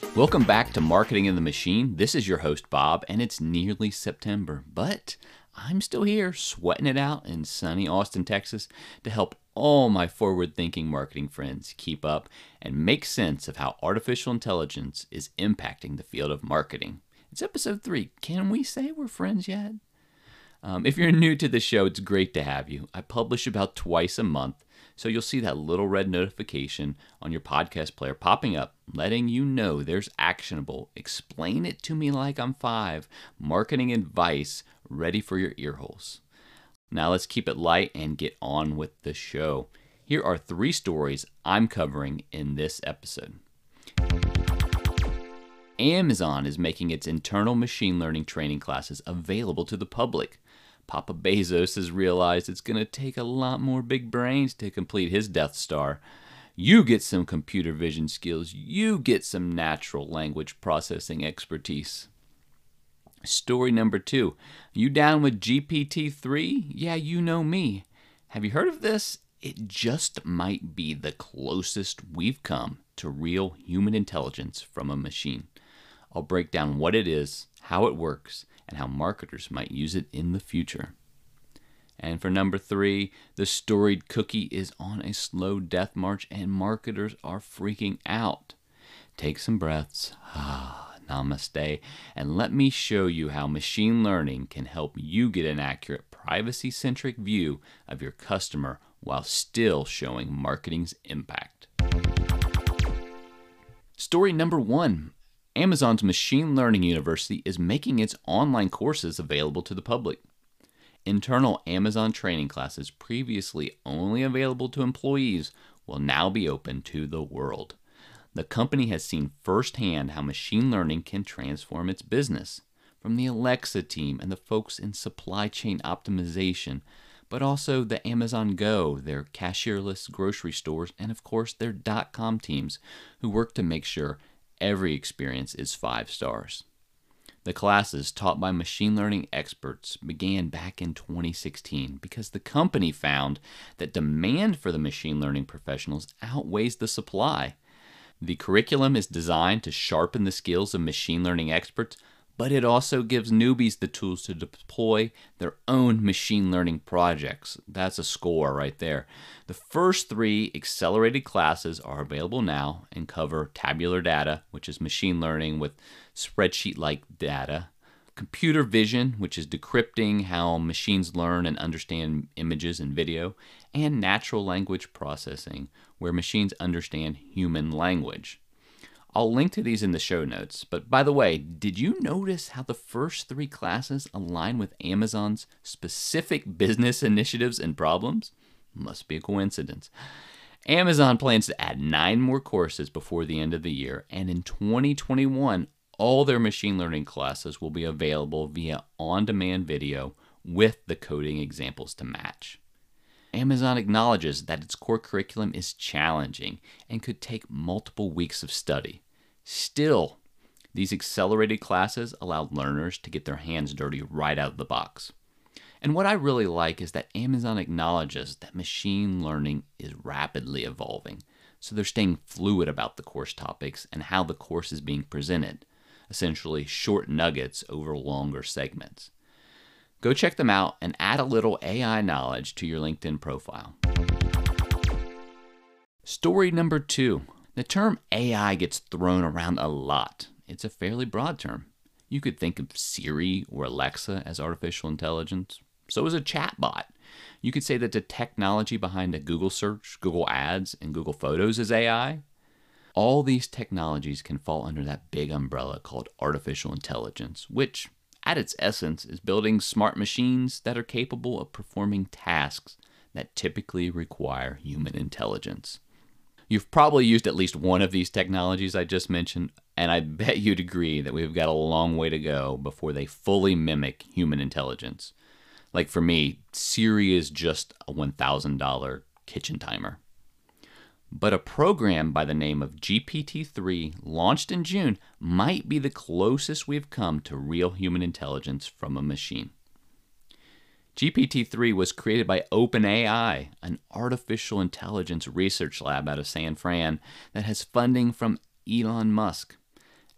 Welcome back to Marketing in the Machine. This is your host, Bob, and it's nearly September, but I'm still here sweating it out in sunny Austin, Texas to help all my forward-thinking marketing friends keep up and make sense of how artificial intelligence is impacting the field of marketing. It's episode 3. Can we say we're friends yet? If you're new to the show, it's great to have you. I publish about twice a month, so you'll see that little red notification on your podcast player popping up, letting you know there's actionable, explain it to me like I'm 5, marketing advice ready for your ear holes. Now let's keep it light and get on with the show. Here are 3 stories I'm covering in this episode. Amazon is making its internal machine learning training classes available to the public. Papa Bezos has realized it's going to take a lot more big brains to complete his Death Star. You get some computer vision skills. You get some natural language processing expertise. Story number 2. You down with GPT-3? Yeah, you know me. Have you heard of this? It just might be the closest we've come to real human intelligence from a machine. I'll break down what it is, how it works, and how marketers might use it in the future. And for number 3, the storied cookie is on a slow death march and marketers are freaking out. Take some breaths, namaste, and let me show you how machine learning can help you get an accurate privacy-centric view of your customer while still showing marketing's impact. Story number 1. Amazon's Machine Learning University is making its online courses available to the public. Internal Amazon training classes previously only available to employees will now be open to the world. The company has seen firsthand how machine learning can transform its business, from the Alexa team and the folks in supply chain optimization, but also the Amazon Go, their cashierless grocery stores, and of course their .com teams who work to make sure every experience is 5 stars. The classes taught by machine learning experts began back in 2016 because the company found that demand for the machine learning professionals outweighs the supply. The curriculum is designed to sharpen the skills of machine learning experts, but it also gives newbies the tools to deploy their own machine learning projects. That's a score right there. The first 3 accelerated classes are available now and cover tabular data, which is machine learning with spreadsheet-like data, computer vision, which is decrypting how machines learn and understand images and video, and natural language processing, where machines understand human language. I'll link to these in the show notes, but by the way, did you notice how the first 3 classes align with Amazon's specific business initiatives and problems? Must be a coincidence. Amazon plans to add 9 more courses before the end of the year, and in 2021, all their machine learning classes will be available via on-demand video with the coding examples to match. Amazon acknowledges that its core curriculum is challenging and could take multiple weeks of study. Still, these accelerated classes allow learners to get their hands dirty right out of the box. And what I really like is that Amazon acknowledges that machine learning is rapidly evolving, so they're staying fluid about the course topics and how the course is being presented, essentially short nuggets over longer segments. Go check them out and add a little AI knowledge to your LinkedIn profile. Story number 2. The term AI gets thrown around a lot. It's a fairly broad term. You could think of Siri or Alexa as artificial intelligence. So is a chatbot. You could say that the technology behind a Google search, Google Ads, and Google Photos is AI. All these technologies can fall under that big umbrella called artificial intelligence, which at its essence is building smart machines that are capable of performing tasks that typically require human intelligence. You've probably used at least one of these technologies I just mentioned, and I bet you'd agree that we've got a long way to go before they fully mimic human intelligence. Like for me, Siri is just a $1,000 kitchen timer. But a program by the name of GPT-3, launched in June, might be the closest we've come to real human intelligence from a machine. GPT-3 was created by OpenAI, an artificial intelligence research lab out of San Fran that has funding from Elon Musk.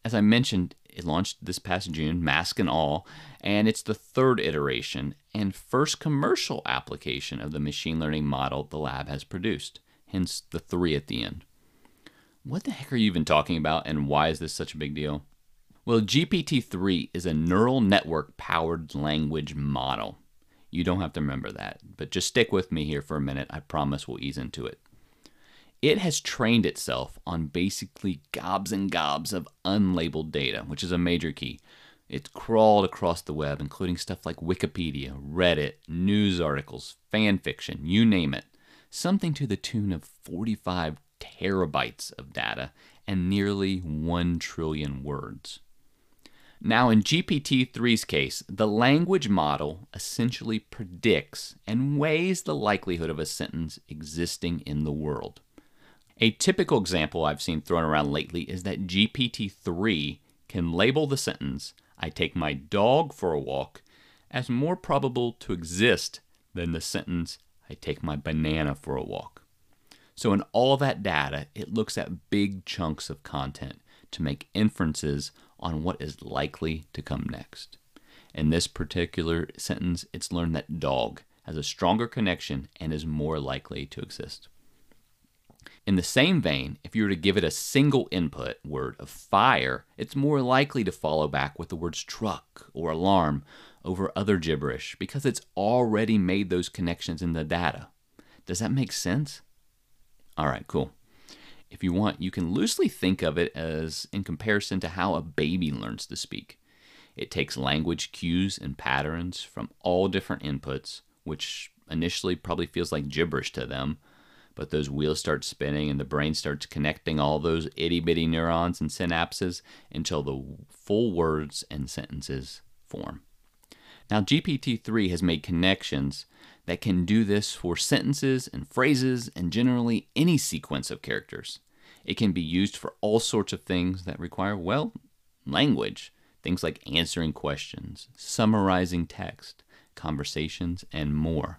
As I mentioned, it launched this past June, Mask and All, and it's the third iteration and first commercial application of the machine learning model the lab has produced, hence the 3 at the end. What the heck are you even talking about, and why is this such a big deal? Well, GPT-3 is a neural network powered language model. You don't have to remember that, but just stick with me here for a minute. I promise we'll ease into it. It has trained itself on basically gobs and gobs of unlabeled data, which is a major key. It's crawled across the web, including stuff like Wikipedia, Reddit, news articles, fan fiction, you name it. Something to the tune of 45 terabytes of data and nearly 1 trillion words. Now, in GPT-3's case, the language model essentially predicts and weighs the likelihood of a sentence existing in the world. A typical example I've seen thrown around lately is that GPT-3 can label the sentence, "I take my dog for a walk," as more probable to exist than the sentence, "I take my banana for a walk." So in all that data, it looks at big chunks of content to make inferences on what is likely to come next. In this particular sentence, it's learned that dog has a stronger connection and is more likely to exist. In the same vein, if you were to give it a single input word of fire, it's more likely to follow back with the words truck or alarm over other gibberish because it's already made those connections in the data. Does that make sense? All right, cool. If you want, you can loosely think of it as in comparison to how a baby learns to speak. It takes language cues and patterns from all different inputs, which initially probably feels like gibberish to them, but those wheels start spinning and the brain starts connecting all those itty-bitty neurons and synapses until the full words and sentences form. Now, GPT-3 has made connections that can do this for sentences and phrases and generally any sequence of characters. It can be used for all sorts of things that require, well, language. Things like answering questions, summarizing text, conversations, and more.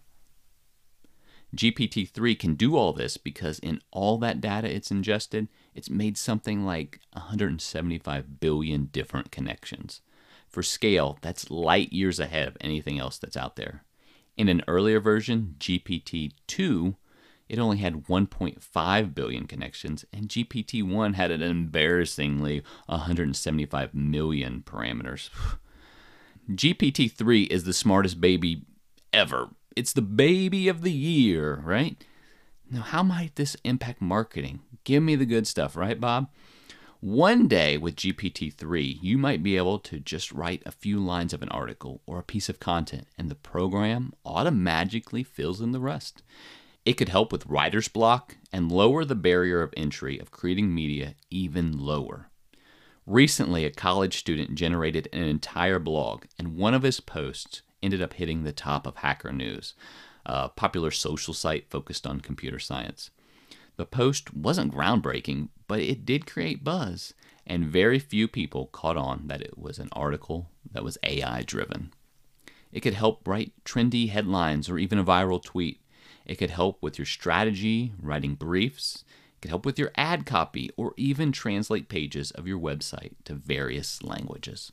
GPT-3 can do all this because in all that data it's ingested, it's made something like 175 billion different connections. For scale, that's light years ahead of anything else that's out there. In an earlier version, GPT-2, it only had 1.5 billion connections, and GPT-1 had an embarrassingly 175 million parameters. GPT-3 is the smartest baby ever. It's the baby of the year, right? Now, how might this impact marketing? Give me the good stuff, right, Bob? One day with GPT-3, you might be able to just write a few lines of an article or a piece of content, and the program automatically fills in the rest. It could help with writer's block and lower the barrier of entry of creating media even lower. Recently, a college student generated an entire blog, and one of his posts ended up hitting the top of Hacker News, a popular social site focused on computer science. The post wasn't groundbreaking, but it did create buzz, and very few people caught on that it was an article that was AI-driven. It could help write trendy headlines or even a viral tweet. It could help with your strategy, writing briefs. It could help with your ad copy, or even translate pages of your website to various languages.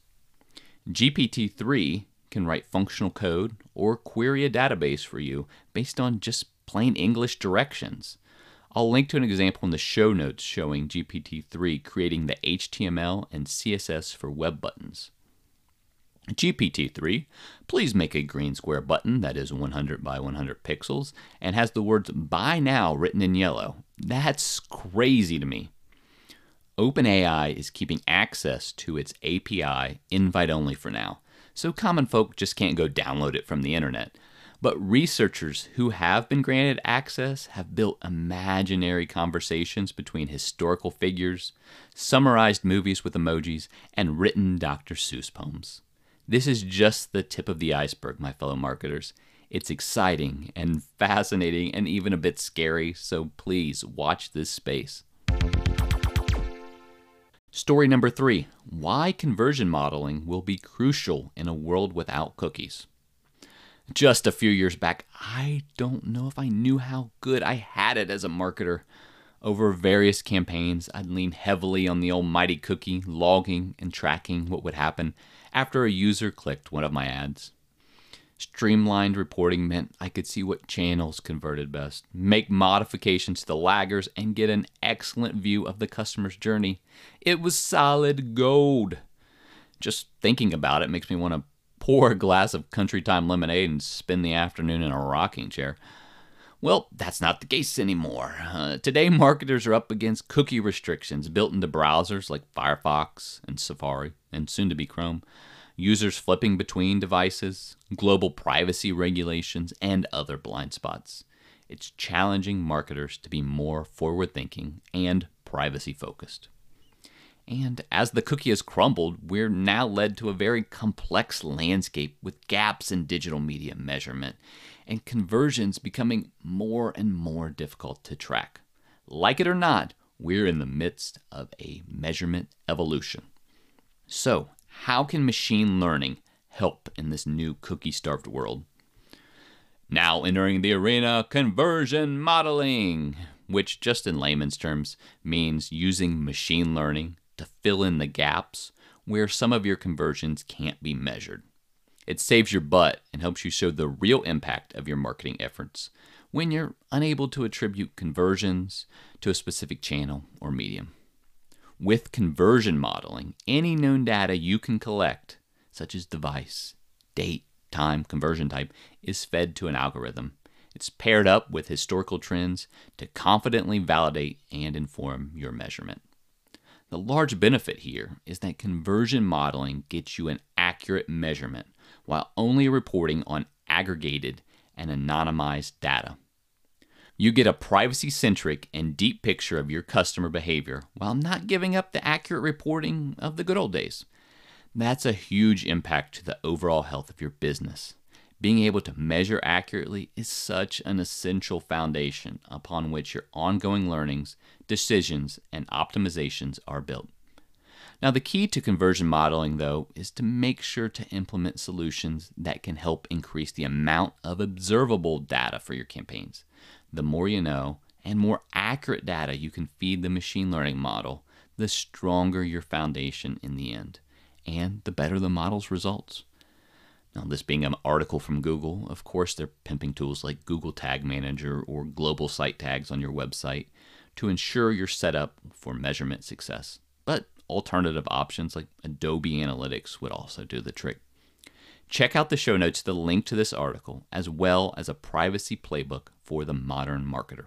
GPT-3 can write functional code or query a database for you based on just plain English directions. I'll link to an example in the show notes showing GPT-3 creating the HTML and CSS for web buttons. GPT-3, please make a green square button that is 100 by 100 pixels and has the words "buy now" written in yellow. That's crazy to me. OpenAI is keeping access to its API invite only for now, so common folk just can't go download it from the internet. But researchers who have been granted access have built imaginary conversations between historical figures, summarized movies with emojis, and written Dr. Seuss poems. This is just the tip of the iceberg, my fellow marketers. It's exciting and fascinating and even a bit scary, so please watch this space. Story number 3, why conversion modeling will be crucial in a world without cookies. Just a few years back, I don't know if I knew how good I had it as a marketer. Over various campaigns, I'd lean heavily on the almighty cookie, logging and tracking what would happen after a user clicked one of my ads. Streamlined reporting meant I could see what channels converted best, make modifications to the laggers, and get an excellent view of the customer's journey. It was solid gold. Just thinking about it makes me want to pour a glass of Country Time lemonade and spend the afternoon in a rocking chair. Well, that's not the case anymore. Today, marketers are up against cookie restrictions built into browsers like Firefox and Safari, and soon to be Chrome, users flipping between devices, global privacy regulations, and other blind spots. It's challenging marketers to be more forward-thinking and privacy-focused. And as the cookie has crumbled, we're now led to a very complex landscape with gaps in digital media measurement and conversions becoming more and more difficult to track. Like it or not, we're in the midst of a measurement evolution. So, how can machine learning help in this new cookie-starved world? Now entering the arena, conversion modeling, which just in layman's terms means using machine learning to fill in the gaps where some of your conversions can't be measured. It saves your butt and helps you show the real impact of your marketing efforts when you're unable to attribute conversions to a specific channel or medium. With conversion modeling, any known data you can collect, such as device, date, time, conversion type, is fed to an algorithm. It's paired up with historical trends to confidently validate and inform your measurement. The large benefit here is that conversion modeling gets you an accurate measurement while only reporting on aggregated and anonymized data. You get a privacy-centric and deep picture of your customer behavior while not giving up the accurate reporting of the good old days. That's a huge impact to the overall health of your business. Being able to measure accurately is such an essential foundation upon which your ongoing learnings, decisions, and optimizations are built. Now, the key to conversion modeling, though, is to make sure to implement solutions that can help increase the amount of observable data for your campaigns. The more you know and more accurate data you can feed the machine learning model, the stronger your foundation in the end, and the better the model's results. Now, this being an article from Google, of course, they're pimping tools like Google Tag Manager or global site tags on your website to ensure you're set up for measurement success. But alternative options like Adobe Analytics would also do the trick. Check out the show notes to the link to this article, as well as a privacy playbook for the modern marketer.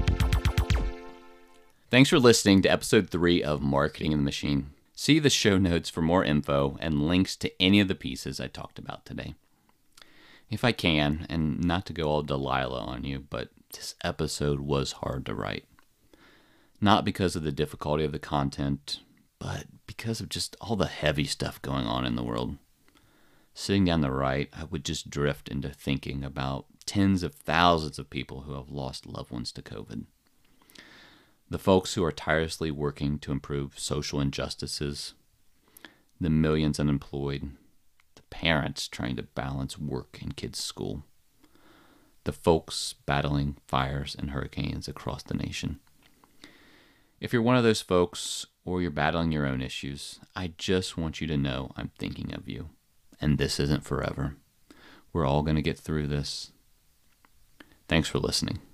Thanks for listening to episode 3 of Marketing in the Machine. See the show notes for more info and links to any of the pieces I talked about today. If I can, and not to go all Delilah on you, but this episode was hard to write. Not because of the difficulty of the content, but because of just all the heavy stuff going on in the world. Sitting down to write, I would just drift into thinking about tens of thousands of people who have lost loved ones to COVID. The folks who are tirelessly working to improve social injustices, the millions unemployed, the parents trying to balance work and kids' school, the folks battling fires and hurricanes across the nation. If you're one of those folks or you're battling your own issues, I just want you to know I'm thinking of you. And this isn't forever. We're all going to get through this. Thanks for listening.